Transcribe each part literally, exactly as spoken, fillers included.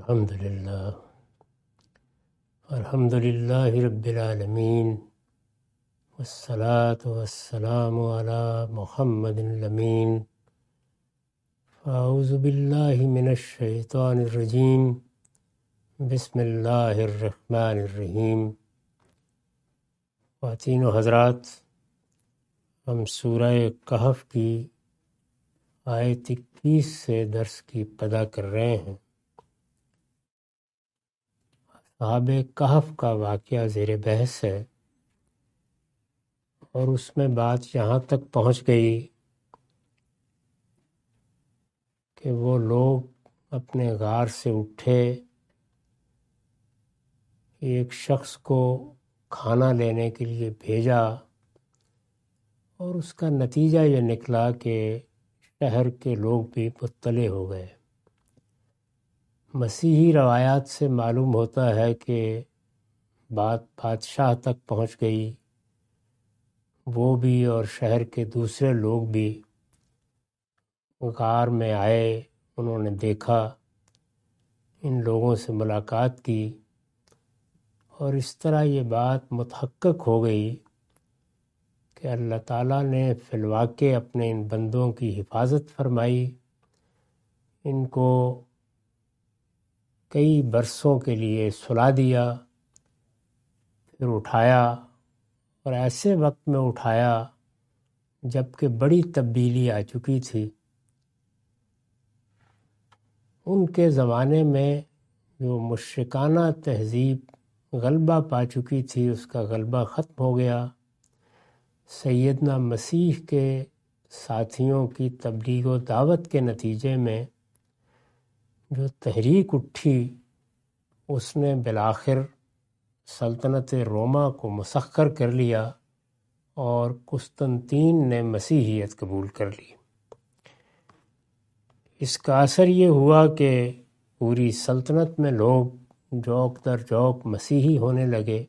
الحمد للہ الحمد للہ رب العالمین والصلاة والسلام علی محمد الامین. اعوذ باللہ من الشیطان الرجیم. بسم اللہ الرحمن الرحیم. خواتین و حضرات، ہم سورہ کہف کی آیت اکیس سے درس کی ابتدا کر رہے ہیں. اصحاب کہف کا واقعہ زیر بحث ہے، اور اس میں بات یہاں تک پہنچ گئی کہ وہ لوگ اپنے غار سے اٹھے، ایک شخص کو کھانا لینے کے لیے بھیجا، اور اس کا نتیجہ یہ نکلا کہ شہر کے لوگ بھی مطلع ہو گئے. مسیحی روایات سے معلوم ہوتا ہے کہ بات بادشاہ تک پہنچ گئی، وہ بھی اور شہر کے دوسرے لوگ بھی غار میں آئے. انہوں نے دیکھا، ان لوگوں سے ملاقات کی، اور اس طرح یہ بات متحقق ہو گئی کہ اللہ تعالیٰ نے فی الواقع اپنے ان بندوں کی حفاظت فرمائی. ان کو کئی برسوں کے لیے سلا دیا، پھر اٹھایا، اور ایسے وقت میں اٹھایا جب کہ بڑی تبدیلی آ چکی تھی. ان کے زمانے میں جو مشرکانہ تہذیب غلبہ پا چکی تھی، اس کا غلبہ ختم ہو گیا. سیدنا مسیح کے ساتھیوں کی تبلیغ و دعوت کے نتیجے میں جو تحریک اٹھی، اس نے بالآخر سلطنت روما کو مسخر کر لیا، اور قسطنطین نے مسیحیت قبول کر لی. اس کا اثر یہ ہوا کہ پوری سلطنت میں لوگ جوک در جوک مسیحی ہونے لگے،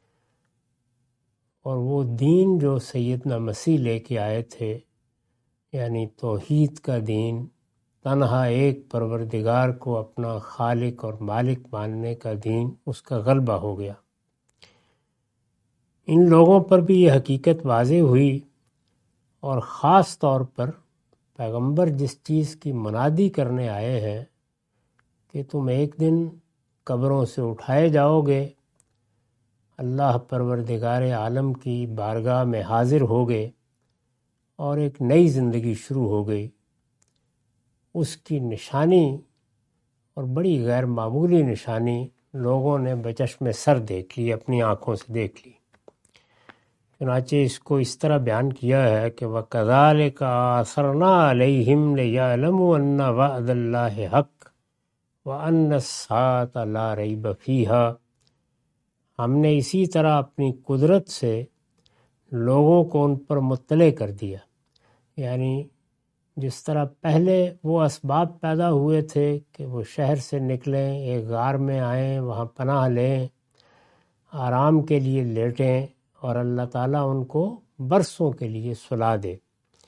اور وہ دین جو سیدنا مسیح لے کے آئے تھے، یعنی توحید کا دین، تنہا ایک پروردگار کو اپنا خالق اور مالک ماننے کا دین، اس کا غلبہ ہو گیا. ان لوگوں پر بھی یہ حقیقت واضح ہوئی، اور خاص طور پر پیغمبر جس چیز کی منادی کرنے آئے ہیں کہ تم ایک دن قبروں سے اٹھائے جاؤ گے، اللہ پروردگار عالم کی بارگاہ میں حاضر ہوگے، اور ایک نئی زندگی شروع ہو گئی. اس کی نشانی، اور بڑی غیر معمولی نشانی، لوگوں نے بچشم سر دیکھ لی، اپنی آنکھوں سے دیکھ لی. چنانچہ اس کو اس طرح بیان کیا ہے کہ وَكَذَلِكَ أَثَرْنَا عَلَيْهِمْ لِيَعْلَمُوا أَنَّ وَعْدَ اللَّهِ حَقٌّ وَأَنَّ السَّاعَةَ لَا رَيْبَ فِيهَا. ہم نے اسی طرح اپنی قدرت سے لوگوں کو ان پر مطلع کر دیا، یعنی جس طرح پہلے وہ اسباب پیدا ہوئے تھے کہ وہ شہر سے نکلیں، ایک غار میں آئیں، وہاں پناہ لیں، آرام کے لیے لیٹیں، اور اللہ تعالیٰ ان کو برسوں کے لیے سلا دے.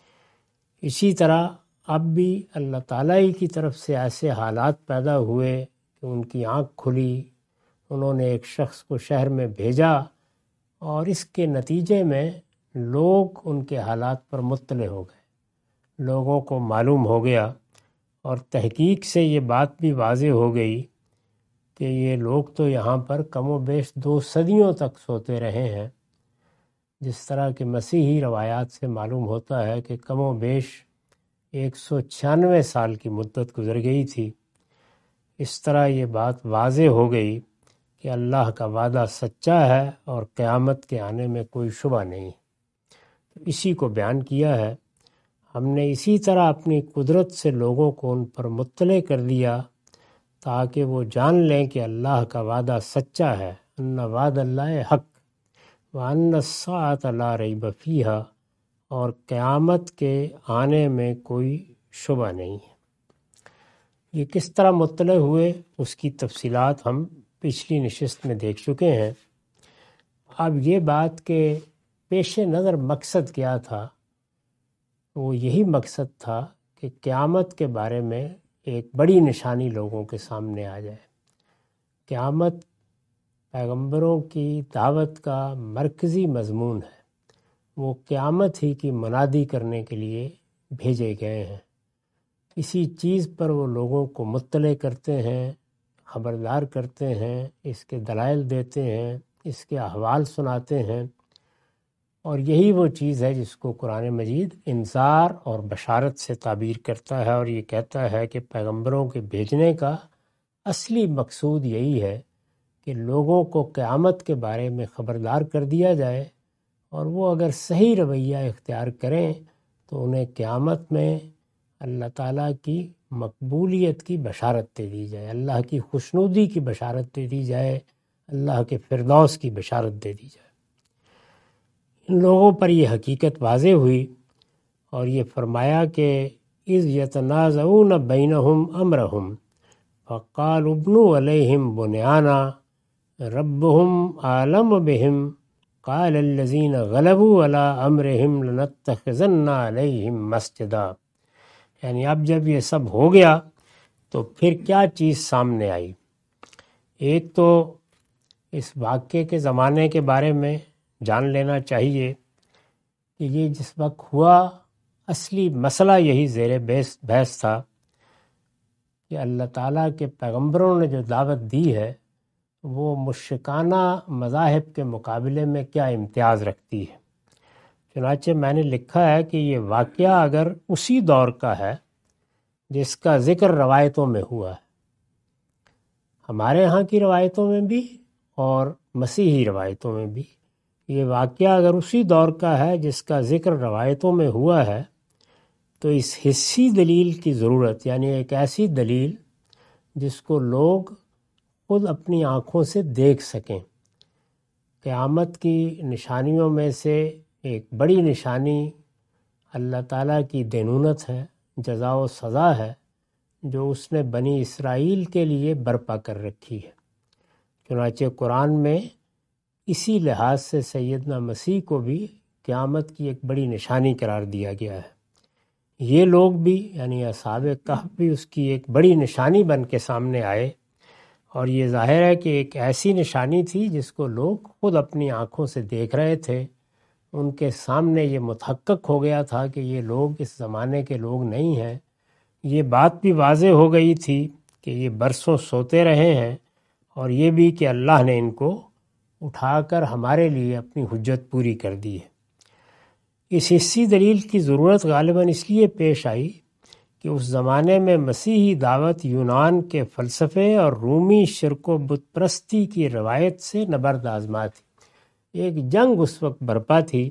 اسی طرح اب بھی اللہ تعالیٰ ہی کی طرف سے ایسے حالات پیدا ہوئے کہ ان کی آنکھ کھلی، انہوں نے ایک شخص کو شہر میں بھیجا، اور اس کے نتیجے میں لوگ ان کے حالات پر مطلع ہو گئے، لوگوں کو معلوم ہو گیا، اور تحقیق سے یہ بات بھی واضح ہو گئی کہ یہ لوگ تو یہاں پر کم و بیش دو صدیوں تک سوتے رہے ہیں. جس طرح کہ مسیحی روایات سے معلوم ہوتا ہے کہ کم و بیش ایک سو چھیانوے سال کی مدت گزر گئی تھی. اس طرح یہ بات واضح ہو گئی کہ اللہ کا وعدہ سچا ہے، اور قیامت کے آنے میں کوئی شبہ نہیں. اسی کو بیان کیا ہے، ہم نے اسی طرح اپنی قدرت سے لوگوں کو ان پر مطلع کر دیا تاکہ وہ جان لیں کہ اللہ کا وعدہ سچا ہے، ان وعد اللہ حق وان الساعۃ لا ریب فیہا، اور قیامت کے آنے میں کوئی شبہ نہیں ہے. یہ کس طرح مطلع ہوئے، اس کی تفصیلات ہم پچھلی نشست میں دیکھ چکے ہیں. اب یہ بات کہ پیش نظر مقصد کیا تھا، وہ یہی مقصد تھا کہ قیامت کے بارے میں ایک بڑی نشانی لوگوں کے سامنے آ جائے. قیامت پیغمبروں کی دعوت کا مرکزی مضمون ہے، وہ قیامت ہی کی منادی کرنے کے لیے بھیجے گئے ہیں۔ اسی چیز پر وہ لوگوں کو مطلع کرتے ہیں، خبردار کرتے ہیں، اس کے دلائل دیتے ہیں، اس کے احوال سناتے ہیں، اور یہی وہ چیز ہے جس کو قرآن مجید انذار اور بشارت سے تعبیر کرتا ہے، اور یہ کہتا ہے کہ پیغمبروں کے بھیجنے کا اصلی مقصود یہی ہے کہ لوگوں کو قیامت کے بارے میں خبردار کر دیا جائے، اور وہ اگر صحیح رویہ اختیار کریں تو انہیں قیامت میں اللہ تعالیٰ کی مقبولیت کی بشارت دے دی جائے، اللہ کی خوشنودی کی بشارت دے دی جائے، اللہ کے فردوس کی بشارت دے دی جائے۔ ان لوگوں پر یہ حقیقت واضح ہوئی اور یہ فرمایا کہ اذ یتنازعون بینہم امرہم فقالوا ابنوا علیہم بنیانا ربهم اعلم بہم قال الذین غلبوا علی امرہم لنتخذن علیہم مسجدا۔ یعنی اب جب یہ سب ہو گیا تو پھر کیا چیز سامنے آئی؟ ایک تو اس واقعے کے زمانے کے بارے میں جان لینا چاہیے کہ یہ جس وقت ہوا اصلی مسئلہ یہی زیر بحث بحث تھا کہ اللہ تعالیٰ کے پیغمبروں نے جو دعوت دی ہے وہ مشرکانہ مذاہب کے مقابلے میں کیا امتیاز رکھتی ہے۔ چنانچہ میں نے لکھا ہے کہ یہ واقعہ اگر اسی دور کا ہے جس کا ذکر روایتوں میں ہوا ہے، ہمارے ہاں کی روایتوں میں بھی اور مسیحی روایتوں میں بھی، یہ واقعہ اگر اسی دور کا ہے جس کا ذکر روایتوں میں ہوا ہے تو اس حسی دلیل کی ضرورت، یعنی ایک ایسی دلیل جس کو لوگ خود اپنی آنکھوں سے دیکھ سکیں۔ قیامت کی نشانیوں میں سے ایک بڑی نشانی اللہ تعالیٰ کی دینونت ہے، جزا و سزا ہے جو اس نے بنی اسرائیل کے لیے برپا کر رکھی ہے۔ چنانچہ قرآن میں اسی لحاظ سے سیدنا مسیح کو بھی قیامت کی ایک بڑی نشانی قرار دیا گیا ہے۔ یہ لوگ بھی یعنی اصحاب کہف بھی اس کی ایک بڑی نشانی بن کے سامنے آئے، اور یہ ظاہر ہے کہ ایک ایسی نشانی تھی جس کو لوگ خود اپنی آنکھوں سے دیکھ رہے تھے۔ ان کے سامنے یہ متحقق ہو گیا تھا کہ یہ لوگ اس زمانے کے لوگ نہیں ہیں۔ یہ بات بھی واضح ہو گئی تھی کہ یہ برسوں سوتے رہے ہیں، اور یہ بھی کہ اللہ نے ان کو اٹھا کر ہمارے لیے اپنی حجت پوری کر دی ہے۔ اس حسی دلیل کی ضرورت غالباً اس لیے پیش آئی کہ اس زمانے میں مسیحی دعوت یونان کے فلسفے اور رومی شرک و بت پرستی کی روایت سے نبرد آزما تھی۔ ایک جنگ اس وقت برپا تھی۔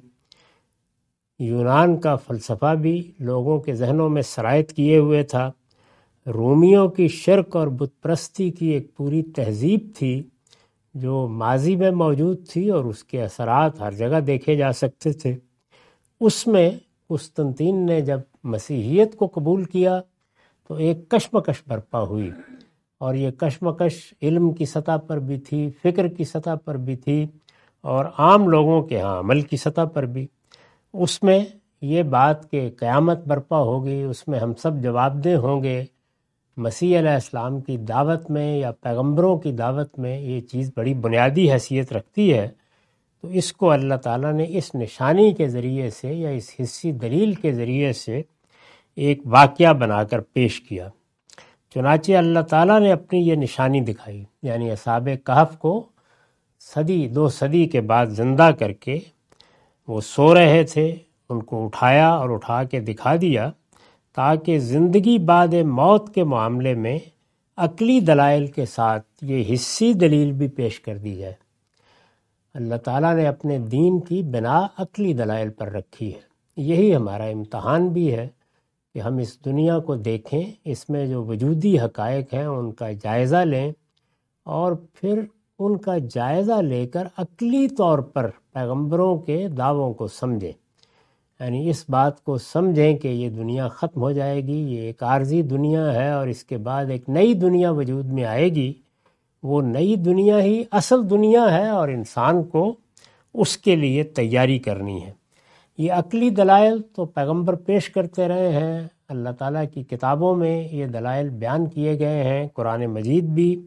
یونان کا فلسفہ بھی لوگوں کے ذہنوں میں سرایت کیے ہوئے تھا، رومیوں کی شرک اور بت پرستی کی ایک پوری تہذیب تھی جو ماضی میں موجود تھی اور اس کے اثرات ہر جگہ دیکھے جا سکتے تھے۔ اس میں قسطنطین نے جب مسیحیت کو قبول کیا تو ایک کشمکش برپا ہوئی، اور یہ کشمکش علم کی سطح پر بھی تھی، فکر کی سطح پر بھی تھی، اور عام لوگوں کے ہاں عمل کی سطح پر بھی۔ اس میں یہ بات کہ قیامت برپا ہوگی، اس میں ہم سب جواب دہ ہوں گے، مسیح علیہ السلام کی دعوت میں یا پیغمبروں کی دعوت میں یہ چیز بڑی بنیادی حیثیت رکھتی ہے۔ تو اس کو اللہ تعالیٰ نے اس نشانی کے ذریعے سے یا اس حسی دلیل کے ذریعے سے ایک واقعہ بنا کر پیش کیا۔ چنانچہ اللہ تعالیٰ نے اپنی یہ نشانی دکھائی، یعنی اصحاب کہف کو صدی دو صدی کے بعد زندہ کر کے، وہ سو رہے تھے، ان کو اٹھایا اور اٹھا کے دکھا دیا تاکہ زندگی بعد موت کے معاملے میں عقلی دلائل کے ساتھ یہ حسی دلیل بھی پیش کر دی جائے۔ اللہ تعالیٰ نے اپنے دین کی بنا عقلی دلائل پر رکھی ہے۔ یہی ہمارا امتحان بھی ہے کہ ہم اس دنیا کو دیکھیں، اس میں جو وجودی حقائق ہیں ان کا جائزہ لیں، اور پھر ان کا جائزہ لے کر عقلی طور پر پیغمبروں کے دعووں کو سمجھیں، یعنی اس بات کو سمجھیں کہ یہ دنیا ختم ہو جائے گی، یہ ایک عارضی دنیا ہے، اور اس کے بعد ایک نئی دنیا وجود میں آئے گی۔ وہ نئی دنیا ہی اصل دنیا ہے، اور انسان کو اس کے لیے تیاری کرنی ہے۔ یہ عقلی دلائل تو پیغمبر پیش کرتے رہے ہیں، اللہ تعالیٰ کی کتابوں میں یہ دلائل بیان کیے گئے ہیں، قرآن مجید بھی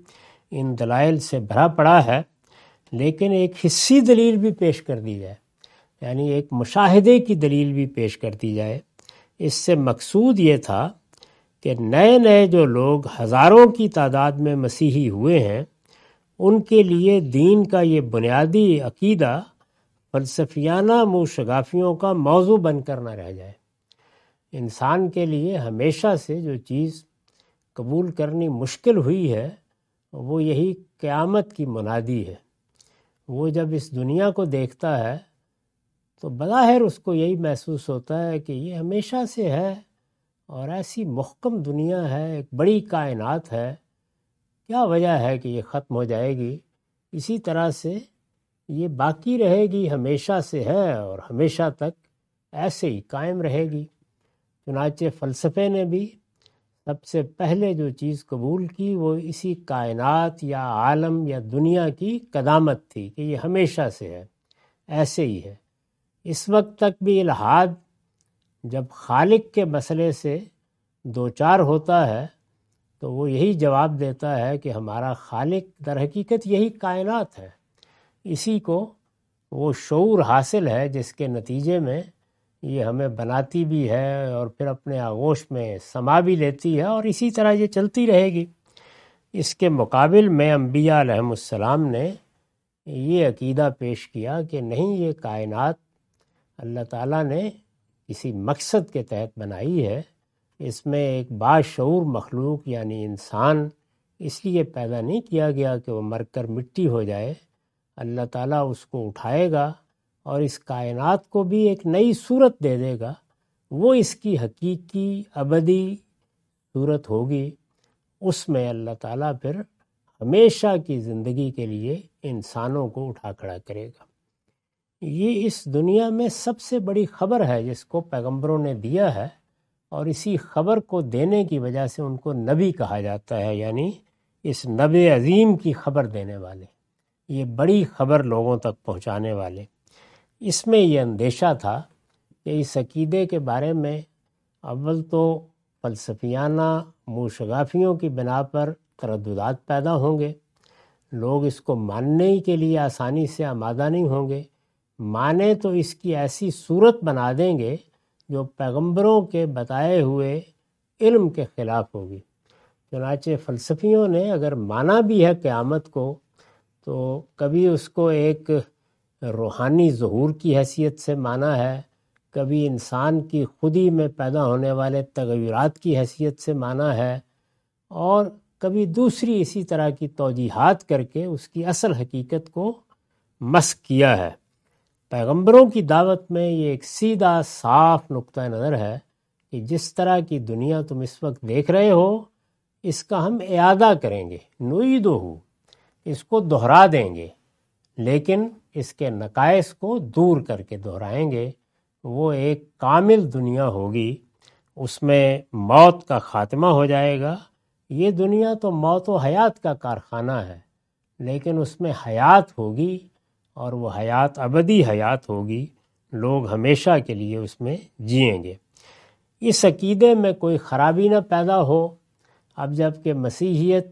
ان دلائل سے بھرا پڑا ہے، لیکن ایک حصی دلیل بھی پیش کر دی جائے، یعنی ایک مشاہدے کی دلیل بھی پیش کر دی جائے۔ اس سے مقصود یہ تھا کہ نئے نئے جو لوگ ہزاروں کی تعداد میں مسیحی ہوئے ہیں، ان کے لیے دین کا یہ بنیادی عقیدہ فلسفیانہ منہ شگافیوں کا موضوع بن کر نہ رہ جائے۔ انسان کے لیے ہمیشہ سے جو چیز قبول کرنی مشکل ہوئی ہے وہ یہی قیامت کی منادی ہے۔ وہ جب اس دنیا کو دیکھتا ہے تو بظاہر اس کو یہی محسوس ہوتا ہے کہ یہ ہمیشہ سے ہے اور ایسی محکم دنیا ہے، ایک بڑی کائنات ہے، کیا وجہ ہے کہ یہ ختم ہو جائے گی؟ اسی طرح سے یہ باقی رہے گی، ہمیشہ سے ہے اور ہمیشہ تک ایسے ہی قائم رہے گی۔ چنانچہ فلسفے نے بھی سب سے پہلے جو چیز قبول کی وہ اسی کائنات یا عالم یا دنیا کی قدامت تھی کہ یہ ہمیشہ سے ہے، ایسے ہی ہے۔ اس وقت تک بھی الحاد جب خالق کے مسئلے سے دوچار ہوتا ہے تو وہ یہی جواب دیتا ہے کہ ہمارا خالق در حقیقت یہی کائنات ہے، اسی کو وہ شعور حاصل ہے جس کے نتیجے میں یہ ہمیں بناتی بھی ہے اور پھر اپنے آغوش میں سما بھی لیتی ہے، اور اسی طرح یہ چلتی رہے گی۔ اس کے مقابل میں انبیاء علیہم السلام نے یہ عقیدہ پیش کیا کہ نہیں، یہ کائنات اللہ تعالیٰ نے کسی مقصد کے تحت بنائی ہے، اس میں ایک باشعور مخلوق یعنی انسان اس لیے پیدا نہیں کیا گیا کہ وہ مر کر مٹی ہو جائے۔ اللہ تعالیٰ اس کو اٹھائے گا اور اس کائنات کو بھی ایک نئی صورت دے دے گا، وہ اس کی حقیقی ابدی صورت ہوگی۔ اس میں اللہ تعالیٰ پھر ہمیشہ کی زندگی کے لیے انسانوں کو اٹھا کھڑا کرے گا۔ یہ اس دنیا میں سب سے بڑی خبر ہے جس کو پیغمبروں نے دیا ہے، اور اسی خبر کو دینے کی وجہ سے ان کو نبی کہا جاتا ہے، یعنی اس نبی عظیم کی خبر دینے والے، یہ بڑی خبر لوگوں تک پہنچانے والے۔ اس میں یہ اندیشہ تھا کہ اس عقیدے کے بارے میں اول تو فلسفیانہ منہ شگافیوں کی بنا پر ترددات پیدا ہوں گے، لوگ اس کو ماننے کے لیے آسانی سے آمادہ نہیں ہوں گے، مانے تو اس کی ایسی صورت بنا دیں گے جو پیغمبروں کے بتائے ہوئے علم کے خلاف ہوگی۔ چنانچہ فلسفیوں نے اگر مانا بھی ہے قیامت کو تو کبھی اس کو ایک روحانی ظہور کی حیثیت سے مانا ہے، کبھی انسان کی خودی میں پیدا ہونے والے تغیرات کی حیثیت سے مانا ہے، اور کبھی دوسری اسی طرح کی توجیحات کر کے اس کی اصل حقیقت کو مسخ کیا ہے۔ پیغمبروں کی دعوت میں یہ ایک سیدھا صاف نقطہ نظر ہے کہ جس طرح کی دنیا تم اس وقت دیکھ رہے ہو اس کا ہم اعادہ کریں گے، نعیدہ، اس کو دہرا دیں گے، لیکن اس کے نقائص کو دور کر کے دہرائیں گے۔ وہ ایک کامل دنیا ہوگی، اس میں موت کا خاتمہ ہو جائے گا۔ یہ دنیا تو موت و حیات کا کارخانہ ہے، لیکن اس میں حیات ہوگی اور وہ حیات ابدی حیات ہوگی، لوگ ہمیشہ کے لیے اس میں جئیں گے۔ اس عقیدے میں کوئی خرابی نہ پیدا ہو۔ اب جب کہ مسیحیت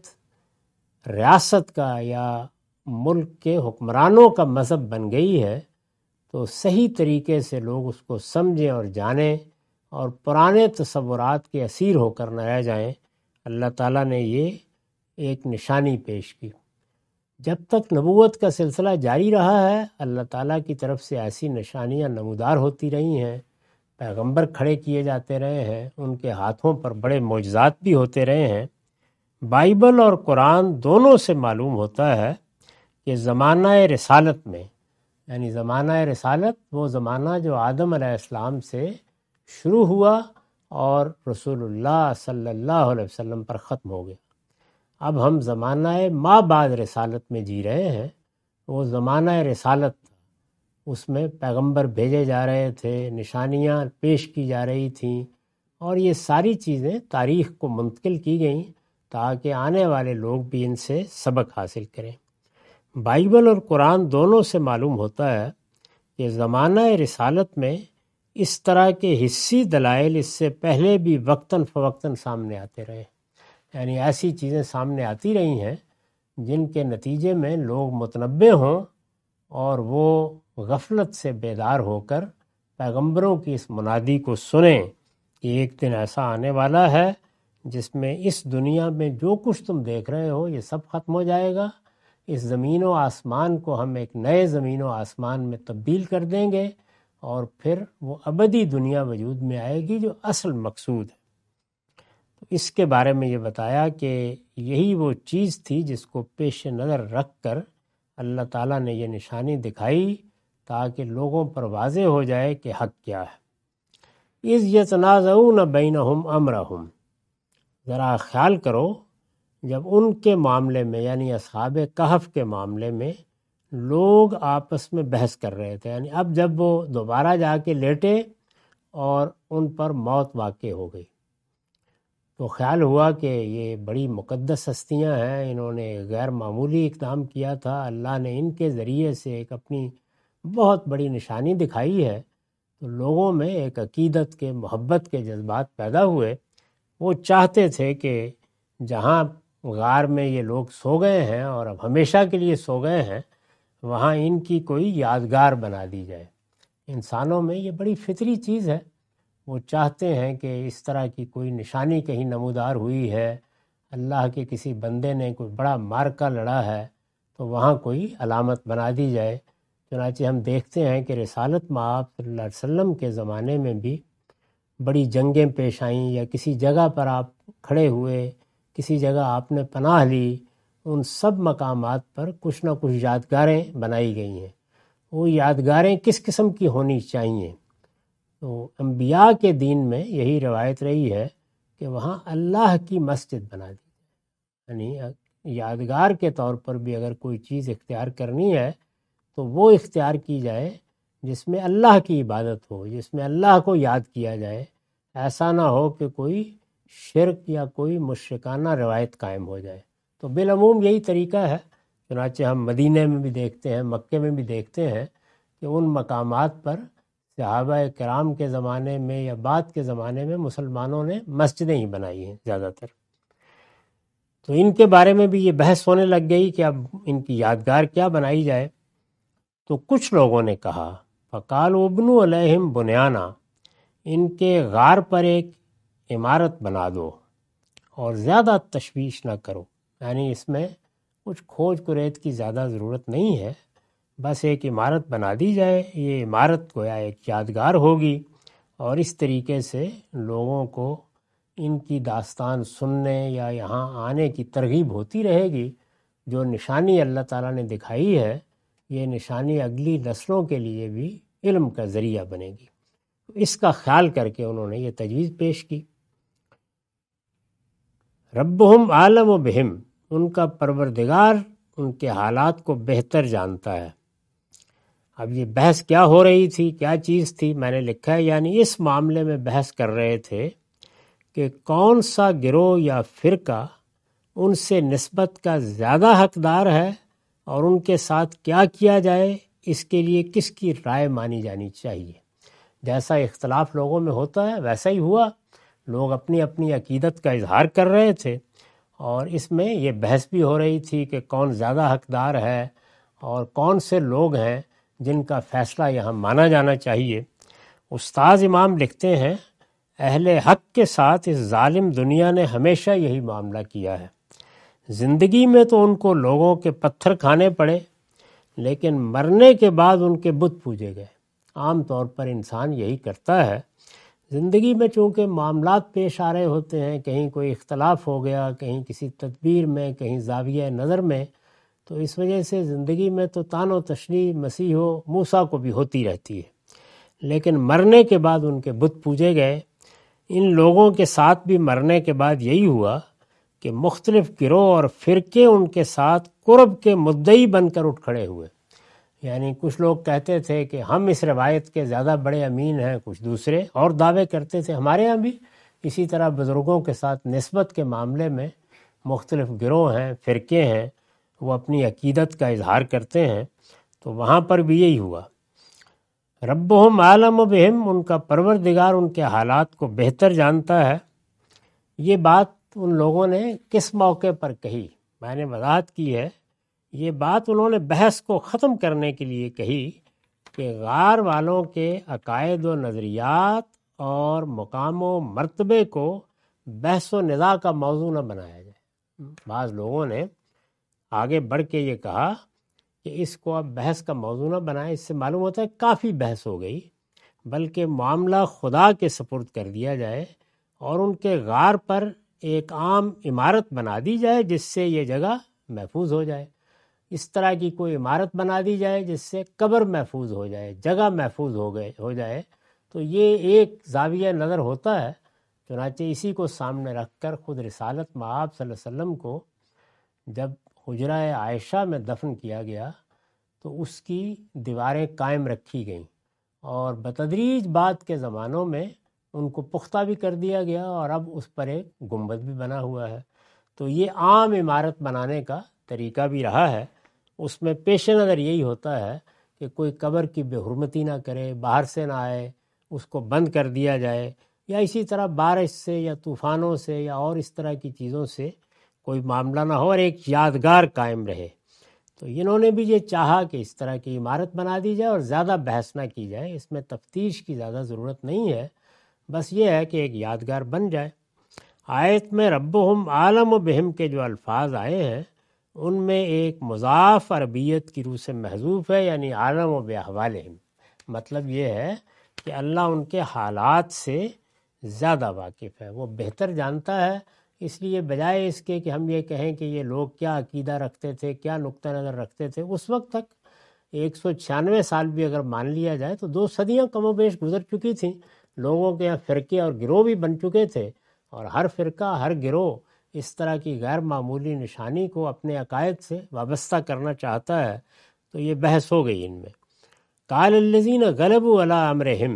ریاست کا یا ملک کے حکمرانوں کا مذہب بن گئی ہے تو صحیح طریقے سے لوگ اس کو سمجھیں اور جانیں اور پرانے تصورات کے اسیر ہو کر نہ رہ جائیں۔ اللہ تعالیٰ نے یہ ایک نشانی پیش کی۔ جب تک نبوت کا سلسلہ جاری رہا ہے اللہ تعالیٰ کی طرف سے ایسی نشانیاں نمودار ہوتی رہی ہیں، پیغمبر کھڑے کیے جاتے رہے ہیں، ان کے ہاتھوں پر بڑے معجزات بھی ہوتے رہے ہیں۔ بائبل اور قرآن دونوں سے معلوم ہوتا ہے کہ زمانہ رسالت میں، یعنی زمانہ رسالت وہ زمانہ جو آدم علیہ السلام سے شروع ہوا اور رسول اللہ صلی اللہ علیہ وسلم پر ختم ہو گیا، اب ہم زمانہ ما بعد رسالت میں جی رہے ہیں۔ وہ زمانہ رسالت تھا، اس میں پیغمبر بھیجے جا رہے تھے، نشانیاں پیش کی جا رہی تھیں، اور یہ ساری چیزیں تاریخ کو منتقل کی گئیں تاکہ آنے والے لوگ بھی ان سے سبق حاصل کریں۔ بائبل اور قرآن دونوں سے معلوم ہوتا ہے کہ زمانہ رسالت میں اس طرح کے حصی دلائل اس سے پہلے بھی وقتاً فوقتاً سامنے آتے رہے، یعنی ایسی چیزیں سامنے آتی رہی ہیں جن کے نتیجے میں لوگ متنبع ہوں اور وہ غفلت سے بیدار ہو کر پیغمبروں کی اس منادی کو سنیں کہ ایک دن ایسا آنے والا ہے جس میں اس دنیا میں جو کچھ تم دیکھ رہے ہو یہ سب ختم ہو جائے گا، اس زمین و آسمان کو ہم ایک نئے زمین و آسمان میں تبدیل کر دیں گے اور پھر وہ ابدی دنیا وجود میں آئے گی جو اصل مقصود ہے۔ تو اس کے بارے میں یہ بتایا کہ یہی وہ چیز تھی جس کو پیش نظر رکھ کر اللہ تعالیٰ نے یہ نشانی دکھائی تاکہ لوگوں پر واضح ہو جائے کہ حق کیا ہے۔ اذ یتنازعون بینہم امرہم، ذرا خیال کرو جب ان کے معاملے میں یعنی اصحاب کہف کے معاملے میں لوگ آپس میں بحث کر رہے تھے، یعنی اب جب وہ دوبارہ جا کے لیٹے اور ان پر موت واقع ہو گئی تو خیال ہوا کہ یہ بڑی مقدس ہستیاں ہیں، انہوں نے غیر معمولی اقدام کیا تھا، اللہ نے ان کے ذریعے سے ایک اپنی بہت بڑی نشانی دکھائی ہے۔ تو لوگوں میں ایک عقیدت کے محبت کے جذبات پیدا ہوئے، وہ چاہتے تھے کہ جہاں غار میں یہ لوگ سو گئے ہیں اور اب ہمیشہ کے لیے سو گئے ہیں وہاں ان کی کوئی یادگار بنا دی جائے۔ انسانوں میں یہ بڑی فطری چیز ہے، وہ چاہتے ہیں کہ اس طرح کی کوئی نشانی کہیں نمودار ہوئی ہے، اللہ کے کسی بندے نے کوئی بڑا معرکہ لڑا ہے تو وہاں کوئی علامت بنا دی جائے۔ چنانچہ ہم دیکھتے ہیں کہ رسالت مآب صلی اللہ علیہ وسلم کے زمانے میں بھی بڑی جنگیں پیش آئیں یا کسی جگہ پر آپ کھڑے ہوئے، کسی جگہ آپ نے پناہ لی، ان سب مقامات پر کچھ نہ کچھ یادگاریں بنائی گئی ہیں۔ وہ یادگاریں کس قسم کی ہونی چاہیے؟ تو انبیاء کے دین میں یہی روایت رہی ہے کہ وہاں اللہ کی مسجد بنا دی، یعنی یادگار کے طور پر بھی اگر کوئی چیز اختیار کرنی ہے تو وہ اختیار کی جائے جس میں اللہ کی عبادت ہو، جس میں اللہ کو یاد کیا جائے، ایسا نہ ہو کہ کوئی شرک یا کوئی مشرکانہ روایت قائم ہو جائے۔ تو بالعموم یہی طریقہ ہے، چنانچہ ہم مدینہ میں بھی دیکھتے ہیں، مکے میں بھی دیکھتے ہیں کہ ان مقامات پر صحابہ کرام کے زمانے میں یا بعد کے زمانے میں مسلمانوں نے مسجدیں ہی بنائی ہیں زیادہ تر۔ تو ان کے بارے میں بھی یہ بحث ہونے لگ گئی کہ اب ان کی یادگار کیا بنائی جائے۔ تو کچھ لوگوں نے کہا فقالوا ابنوا علیہم بنیانا، ان کے غار پر ایک عمارت بنا دو اور زیادہ تشویش نہ کرو، یعنی اس میں کچھ کھوج کریت کی زیادہ ضرورت نہیں ہے، بس ایک عمارت بنا دی جائے، یہ عمارت گویا ایک یادگار ہوگی اور اس طریقے سے لوگوں کو ان کی داستان سننے یا یہاں آنے کی ترغیب ہوتی رہے گی۔ جو نشانی اللہ تعالیٰ نے دکھائی ہے یہ نشانی اگلی نسلوں کے لیے بھی علم کا ذریعہ بنے گی۔ اس کا خیال کر کے انہوں نے یہ تجویز پیش کی۔ ربہم عالم بہم، ان کا پروردگار ان کے حالات کو بہتر جانتا ہے۔ اب یہ بحث کیا ہو رہی تھی، کیا چیز تھی؟ میں نے لکھا ہے یعنی اس معاملے میں بحث کر رہے تھے کہ کون سا گروہ یا فرقہ ان سے نسبت کا زیادہ حقدار ہے اور ان کے ساتھ کیا کیا جائے، اس کے لیے کس کی رائے مانی جانی چاہیے۔ جیسا اختلاف لوگوں میں ہوتا ہے ویسا ہی ہوا، لوگ اپنی اپنی عقیدت کا اظہار کر رہے تھے اور اس میں یہ بحث بھی ہو رہی تھی کہ کون زیادہ حقدار ہے اور کون سے لوگ ہیں جن کا فیصلہ یہاں مانا جانا چاہیے۔ استاذ امام لکھتے ہیں اہل حق کے ساتھ اس ظالم دنیا نے ہمیشہ یہی معاملہ کیا ہے۔ زندگی میں تو ان کو لوگوں کے پتھر کھانے پڑے، لیکن مرنے کے بعد ان کے بت پوجے گئے۔ عام طور پر انسان یہی کرتا ہے، زندگی میں چونکہ معاملات پیش آ رہے ہوتے ہیں، کہیں کوئی اختلاف ہو گیا، کہیں کسی تدبیر میں، کہیں زاویہ نظر میں، تو اس وجہ سے زندگی میں تو تان و تشنیع مسیح و موسیٰ کو بھی ہوتی رہتی ہے، لیکن مرنے کے بعد ان کے بت پوجے گئے۔ ان لوگوں کے ساتھ بھی مرنے کے بعد یہی ہوا کہ مختلف گروہ اور فرقے ان کے ساتھ قرب کے مدعی بن کر اٹھ کھڑے ہوئے۔ یعنی کچھ لوگ کہتے تھے کہ ہم اس روایت کے زیادہ بڑے امین ہیں، کچھ دوسرے اور دعوے کرتے تھے ہمارے ہاں بھی اسی طرح بزرگوں کے ساتھ نسبت کے معاملے میں مختلف گروہ ہیں، فرقے ہیں، وہ اپنی عقیدت کا اظہار کرتے ہیں۔ تو وہاں پر بھی یہی ہوا۔ ربہم عالم بہم، ان کا پروردگار ان کے حالات کو بہتر جانتا ہے۔ یہ بات ان لوگوں نے کس موقع پر کہی؟ میں نے وضاحت کی ہے، یہ بات انہوں نے بحث کو ختم کرنے کے لیے کہی کہ غار والوں کے عقائد و نظریات اور مقام و مرتبے کو بحث و نزاع کا موضوع نہ بنایا جائے۔ بعض لوگوں نے آگے بڑھ کے یہ کہا کہ اس کو اب بحث کا موضوع نہ بنائیں، اس سے معلوم ہوتا ہے کافی بحث ہو گئی، بلکہ معاملہ خدا کے سپرد کر دیا جائے اور ان کے غار پر ایک عام عمارت بنا دی جائے جس سے یہ جگہ محفوظ ہو جائے۔ اس طرح کی کوئی عمارت بنا دی جائے جس سے قبر محفوظ ہو جائے، جگہ محفوظ ہو گئے ہو جائے تو یہ ایک زاویہ نظر ہوتا ہے۔ چنانچہ اسی کو سامنے رکھ کر خود رسالت مآب صلی اللہ علیہ وسلم کو جب حجرہ عائشہ میں دفن کیا گیا تو اس کی دیواریں قائم رکھی گئیں، اور بتدریج بعد کے زمانوں میں ان کو پختہ بھی کر دیا گیا اور اب اس پر ایک گنبد بھی بنا ہوا ہے۔ تو یہ عام عمارت بنانے کا طریقہ بھی رہا ہے۔ اس میں پیش نظر یہی ہوتا ہے کہ کوئی قبر کی بے حرمتی نہ کرے، باہر سے نہ آئے، اس کو بند کر دیا جائے، یا اسی طرح بارش سے یا طوفانوں سے یا اور اس طرح کی چیزوں سے کوئی معاملہ نہ ہو اور ایک یادگار قائم رہے۔ تو انہوں نے بھی یہ چاہا کہ اس طرح کی عمارت بنا دی جائے اور زیادہ بحث نہ کی جائے، اس میں تفتیش کی زیادہ ضرورت نہیں ہے، بس یہ ہے کہ ایک یادگار بن جائے۔ آیت میں ربہم عالم و بہم کے جو الفاظ آئے ہیں ان میں ایک مضاف عربیت کی روح سے محذوف ہے، یعنی عالم و باحوالہم، مطلب یہ ہے کہ اللہ ان کے حالات سے زیادہ واقف ہے، وہ بہتر جانتا ہے۔ اس لیے بجائے اس کے کہ ہم یہ کہیں کہ یہ لوگ کیا عقیدہ رکھتے تھے، کیا نقطہ نظر رکھتے تھے، اس وقت تک ایک سو چھیانوے سال بھی اگر مان لیا جائے تو دو صدیاں کم و بیش گزر چکی تھیں، لوگوں کے یہاں فرقے اور گروہ بھی بن چکے تھے، اور ہر فرقہ ہر گروہ اس طرح کی غیر معمولی نشانی کو اپنے عقائد سے وابستہ کرنا چاہتا ہے۔ تو یہ بحث ہو گئی ان میں۔ قال الذین غلبوا علی امرہم،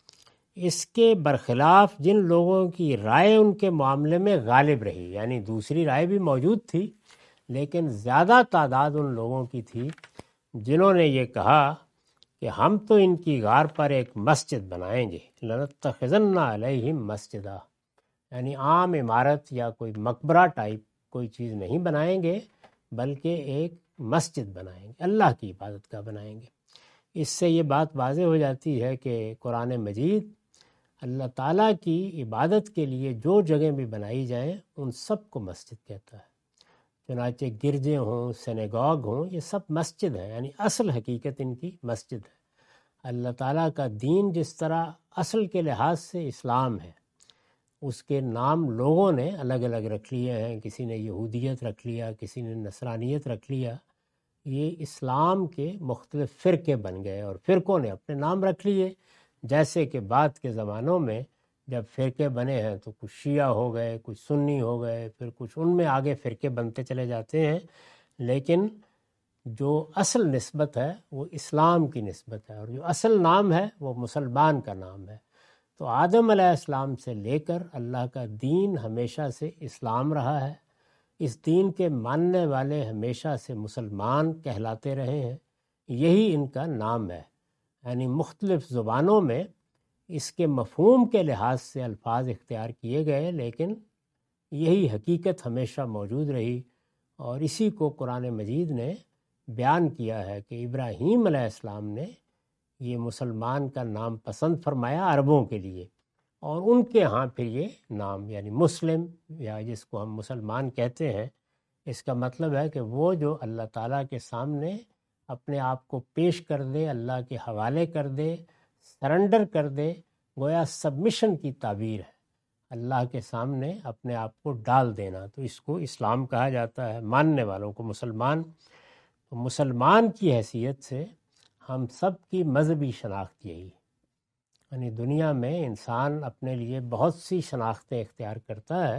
اس کے برخلاف جن لوگوں کی رائے ان کے معاملے میں غالب رہی، یعنی دوسری رائے بھی موجود تھی لیکن زیادہ تعداد ان لوگوں کی تھی جنہوں نے یہ کہا کہ ہم تو ان کی غار پر ایک مسجد بنائیں گے، لنتخذن علیہم مسجدا، یعنی عام عمارت یا کوئی مقبرہ ٹائپ کوئی چیز نہیں بنائیں گے بلکہ ایک مسجد بنائیں گے، اللہ کی عبادت کا بنائیں گے۔ اس سے یہ بات واضح ہو جاتی ہے کہ قرآن مجید اللہ تعالیٰ کی عبادت کے لیے جو جگہیں بھی بنائی جائیں ان سب کو مسجد کہتا ہے۔ چنانچہ گرجے ہوں، سینیگاگ ہوں، یہ سب مسجد ہیں، یعنی اصل حقیقت ان کی مسجد ہے۔ اللہ تعالیٰ کا دین جس طرح اصل کے لحاظ سے اسلام ہے، اس کے نام لوگوں نے الگ الگ رکھ لیے ہیں، کسی نے یہودیت رکھ لیا، کسی نے نصرانیت رکھ لیا، یہ اسلام کے مختلف فرقے بن گئے اور فرقوں نے اپنے نام رکھ لیے، جیسے کہ بعد کے زمانوں میں جب فرقے بنے ہیں تو کچھ شیعہ ہو گئے، کچھ سنی ہو گئے، پھر کچھ ان میں آگے فرقے بنتے چلے جاتے ہیں، لیکن جو اصل نسبت ہے وہ اسلام کی نسبت ہے، اور جو اصل نام ہے وہ مسلمان کا نام ہے۔ تو آدم علیہ السلام سے لے کر اللہ کا دین ہمیشہ سے اسلام رہا ہے، اس دین کے ماننے والے ہمیشہ سے مسلمان کہلاتے رہے ہیں، یہی ان کا نام ہے۔ یعنی مختلف زبانوں میں اس کے مفہوم کے لحاظ سے الفاظ اختیار کیے گئے لیکن یہی حقیقت ہمیشہ موجود رہی، اور اسی کو قرآن مجید نے بیان کیا ہے کہ ابراہیم علیہ السلام نے یہ مسلمان کا نام پسند فرمایا عربوں کے لیے، اور ان کے ہاں پھر یہ نام یعنی مسلم یا جس کو ہم مسلمان کہتے ہیں، اس کا مطلب ہے کہ وہ جو اللہ تعالیٰ کے سامنے اپنے آپ کو پیش کر دے، اللہ کے حوالے کر دے، سرنڈر کر دے، گویا سبمیشن کی تعبیر ہے، اللہ کے سامنے اپنے آپ کو ڈال دینا، تو اس کو اسلام کہا جاتا ہے، ماننے والوں کو مسلمان۔ تو مسلمان کی حیثیت سے ہم سب کی مذہبی شناخت یہی ہے، یعنی دنیا میں انسان اپنے لیے بہت سی شناختیں اختیار کرتا ہے،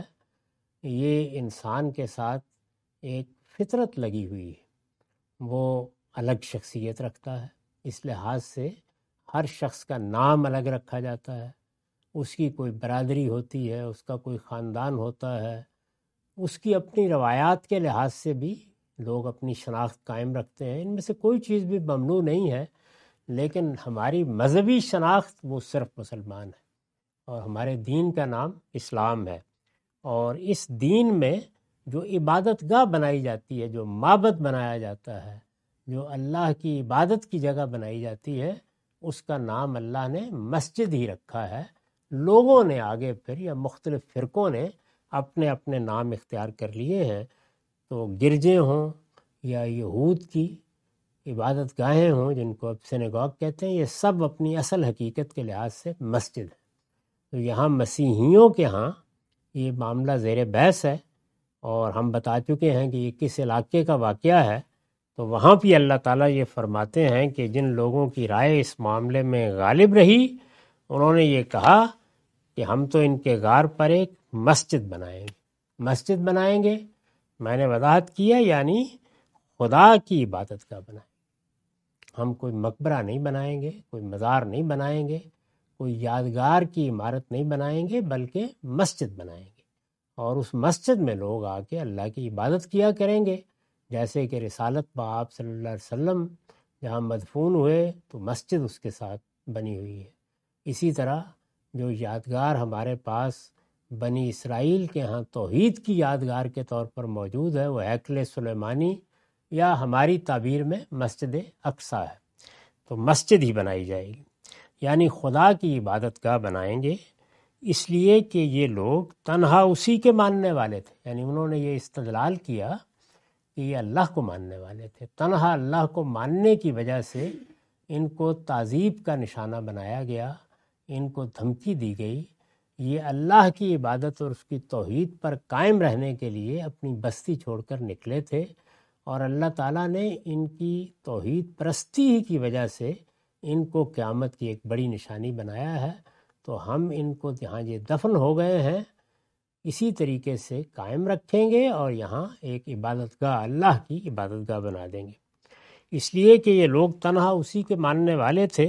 یہ انسان کے ساتھ ایک فطرت لگی ہوئی ہے، وہ الگ شخصیت رکھتا ہے، اس لحاظ سے ہر شخص کا نام الگ رکھا جاتا ہے، اس کی کوئی برادری ہوتی ہے، اس کا کوئی خاندان ہوتا ہے، اس کی اپنی روایات کے لحاظ سے بھی لوگ اپنی شناخت قائم رکھتے ہیں، ان میں سے کوئی چیز بھی ممنوع نہیں ہے، لیکن ہماری مذہبی شناخت وہ صرف مسلمان ہے، اور ہمارے دین کا نام اسلام ہے، اور اس دین میں جو عبادت گاہ بنائی جاتی ہے، جو معبد بنایا جاتا ہے، جو اللہ کی عبادت کی جگہ بنائی جاتی ہے، اس کا نام اللہ نے مسجد ہی رکھا ہے۔ لوگوں نے آگے پھر یا مختلف فرقوں نے اپنے اپنے نام اختیار کر لیے ہیں، تو گرجے ہوں یا یہود کی عبادت گاہیں ہوں جن کو اب سینیگوگ کہتے ہیں، یہ سب اپنی اصل حقیقت کے لحاظ سے مسجد ہے۔ تو یہاں مسیحیوں کے ہاں یہ معاملہ زیر بحث ہے، اور ہم بتا چکے ہیں کہ یہ کس علاقے کا واقعہ ہے۔ تو وہاں بھی اللہ تعالیٰ یہ فرماتے ہیں کہ جن لوگوں کی رائے اس معاملے میں غالب رہی، انہوں نے یہ کہا کہ ہم تو ان کے غار پر ایک مسجد بنائیں گے۔ مسجد بنائیں گے، میں نے وضاحت کیا، یعنی خدا کی عبادت کا بنائیں گے۔ ہم کوئی مقبرہ نہیں بنائیں گے، کوئی مزار نہیں بنائیں گے، کوئی یادگار کی عمارت نہیں بنائیں گے، بلکہ مسجد بنائیں گے، اور اس مسجد میں لوگ آ کے اللہ کی عبادت کیا کریں گے۔ جیسے کہ رسالت با آپ صلی اللہ علیہ وسلم جہاں مدفون ہوئے تو مسجد اس کے ساتھ بنی ہوئی ہے۔ اسی طرح جو یادگار ہمارے پاس بنی اسرائیل کے ہاں توحید کی یادگار کے طور پر موجود ہے، وہ ہیکل سلیمانی یا ہماری تعبیر میں مسجد اقصیٰ ہے۔ تو مسجد ہی بنائی جائے گی، یعنی خدا کی عبادت گاہ بنائیں گے، اس لیے کہ یہ لوگ تنہا اسی کے ماننے والے تھے۔ یعنی انہوں نے یہ استدلال کیا کہ یہ اللہ کو ماننے والے تھے، تنہا اللہ کو ماننے کی وجہ سے ان کو تعذیب کا نشانہ بنایا گیا، ان کو دھمکی دی گئی۔ یہ اللہ کی عبادت اور اس کی توحید پر قائم رہنے کے لیے اپنی بستی چھوڑ کر نکلے تھے، اور اللہ تعالیٰ نے ان کی توحید پرستی ہی کی وجہ سے ان کو قیامت کی ایک بڑی نشانی بنایا ہے۔ تو ہم ان کو جہاں یہ دفن ہو گئے ہیں اسی طریقے سے قائم رکھیں گے، اور یہاں ایک عبادت گاہ اللہ کی عبادت گاہ بنا دیں گے، اس لیے کہ یہ لوگ تنہا اسی کے ماننے والے تھے،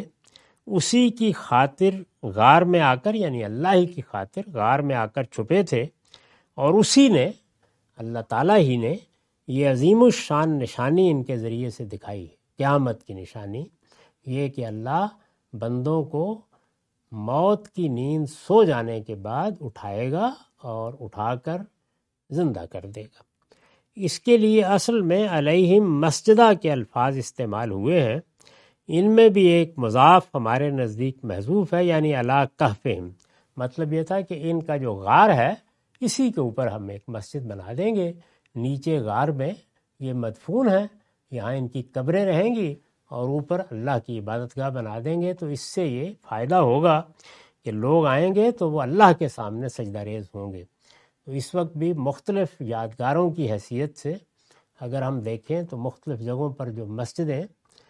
اسی کی خاطر غار میں آ کر، یعنی اللہ ہی کی خاطر غار میں آ کر چھپے تھے، اور اسی نے، اللہ تعالیٰ ہی نے، یہ عظیم الشان نشانی ان کے ذریعے سے دکھائی ہے، قیامت کی نشانی یہ کہ اللہ بندوں کو موت کی نیند سو جانے کے بعد اٹھائے گا اور اٹھا کر زندہ کر دے گا۔ اس کے لیے اصل میں علیہم مسجدہ کے الفاظ استعمال ہوئے ہیں، ان میں بھی ایک مضاف ہمارے نزدیک محذوف ہے، یعنی علی کہفہم۔ مطلب یہ تھا کہ ان کا جو غار ہے اسی کے اوپر ہم ایک مسجد بنا دیں گے، نیچے غار میں یہ مدفون ہیں، یہاں ان کی قبریں رہیں گی، اور اوپر اللہ کی عبادت گاہ بنا دیں گے۔ تو اس سے یہ فائدہ ہوگا کہ لوگ آئیں گے تو وہ اللہ کے سامنے سجدہ ریز ہوں گے۔ تو اس وقت بھی مختلف یادگاروں کی حیثیت سے اگر ہم دیکھیں تو مختلف جگہوں پر جو مسجدیں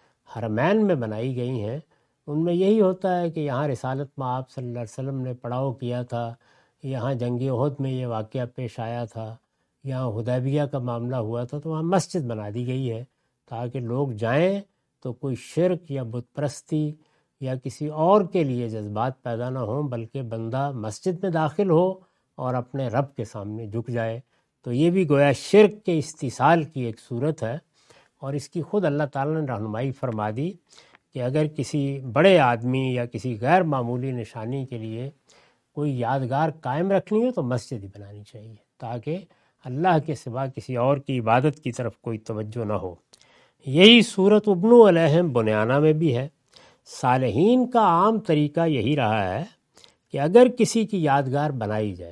حرمین میں بنائی گئی ہیں، ان میں یہی ہوتا ہے کہ یہاں رسالت میں آپ صلی اللہ علیہ وسلم نے پڑاؤ کیا تھا، یہاں جنگ احد میں یہ واقعہ پیش آیا تھا، یہاں حدیبیہ کا معاملہ ہوا تھا، تو وہاں مسجد بنا دی گئی ہے تاکہ لوگ جائیں تو کوئی شرک یا بت پرستی یا کسی اور کے لیے جذبات پیدا نہ ہوں، بلکہ بندہ مسجد میں داخل ہو اور اپنے رب کے سامنے جھک جائے۔ تو یہ بھی گویا شرک کے استحصال کی ایک صورت ہے، اور اس کی خود اللہ تعالیٰ نے رہنمائی فرما دی کہ اگر کسی بڑے آدمی یا کسی غیر معمولی نشانی کے لیے کوئی یادگار قائم رکھنی ہو تو مسجد ہی بنانی چاہیے، تاکہ اللہ کے سوا کسی اور کی عبادت کی طرف کوئی توجہ نہ ہو۔ یہی صورت ابن علیہم بنیانہ میں بھی ہے۔ صالحین کا عام طریقہ یہی رہا ہے کہ اگر کسی کی یادگار بنائی جائے،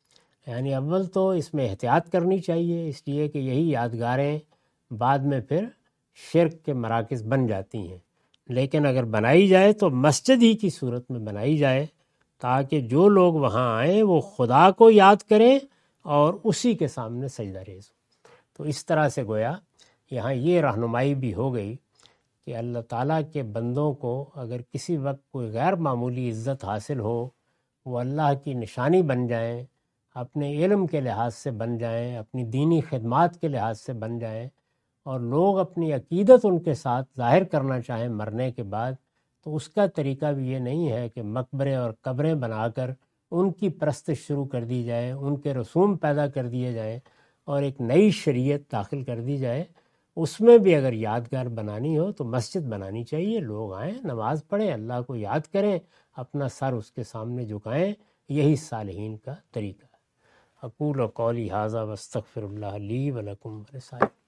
یعنی اول تو اس میں احتیاط کرنی چاہیے، اس لیے کہ یہی یادگاریں بعد میں پھر شرک کے مراکز بن جاتی ہیں، لیکن اگر بنائی جائے تو مسجد ہی کی صورت میں بنائی جائے، تاکہ جو لوگ وہاں آئیں وہ خدا کو یاد کریں اور اسی کے سامنے سجدہ ریز ہوں۔ تو اس طرح سے گویا یہاں یہ رہنمائی بھی ہو گئی کہ اللہ تعالیٰ کے بندوں کو اگر کسی وقت کوئی غیر معمولی عزت حاصل ہو، وہ اللہ کی نشانی بن جائیں، اپنے علم کے لحاظ سے بن جائیں، اپنی دینی خدمات کے لحاظ سے بن جائیں، اور لوگ اپنی عقیدت ان کے ساتھ ظاہر کرنا چاہیں مرنے کے بعد، تو اس کا طریقہ بھی یہ نہیں ہے کہ مقبرے اور قبریں بنا کر ان کی پرستش شروع کر دی جائے، ان کے رسوم پیدا کر دیے جائیں اور ایک نئی شریعت داخل کر دی جائے۔ اس میں بھی اگر یادگار بنانی ہو تو مسجد بنانی چاہیے، لوگ آئیں، نماز پڑھیں، اللہ کو یاد کریں، اپنا سر اس کے سامنے جھکائیں، یہی صالحین کا طریقہ ہے۔ اقول قولی ھذا واستغفر اللہ لی ولکم ولسائر